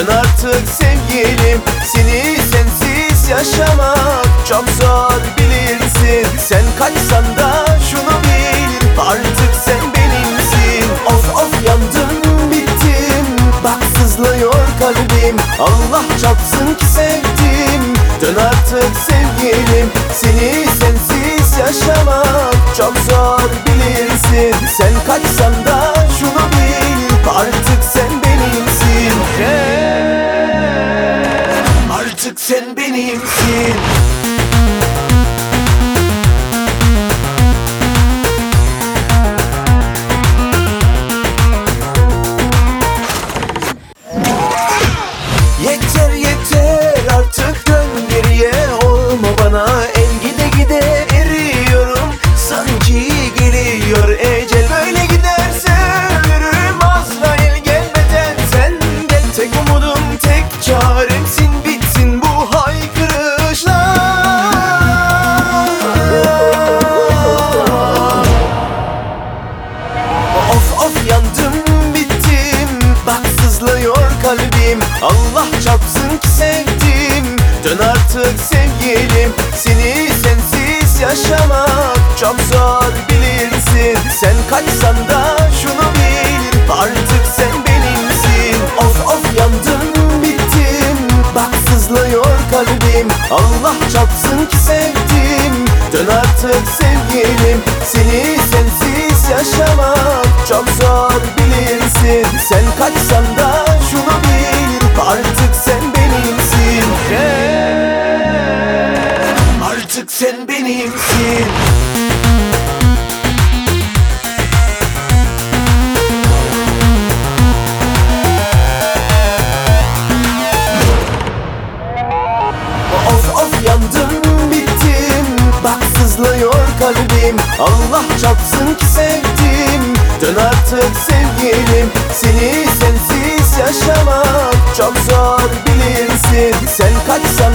Dön artık sevgilim, seni sensiz yaşamak çok zor bilirsin. Sen kaçsan da şunu bil, artık sen benimsin. Of of yandım bittim, bak sızlıyor kalbim. Allah çarpsın ki sevdim. Dön artık sevgilim, seni sensiz yaşamak çok zor bilirsin. Sen kaçsan da şunu bil, artık sen benimsin. Artık sen benimsin. Yeter yeter artık, dön geriye, olma bana el gide gide eriyorum. Sanki geliyor ecel, böyle giderse ölürüm. Azrail gelmeden sen gel, tek umudum tek çaremsin. Bitsin bu haykırışlar. Of of yandım bittim, bak sızlıyor kalbim. Allah çarpsın ki sevdim. Dön artık sevgilim, seni sensiz yaşamak çok zor bilirsin. Sen kaçsan da şunu bil, artık sen benimsin. Of of yandım bittim, bak sızlıyor kalbim. Allah çarpsın ki sevdim. Dön artık sevgilim, seni sensiz yaşamak çok zor bilirsin. Sen kaçsan da şunu bil, artık sen benimsin. Artık sen benimsin. Of of yandım bittim, bak sızlıyor kalbim. Allah çarpsın ki sevdim. Dön artık sevgilim, seni sensiz yaşamak çok zor bilirsin. Sen kaçsan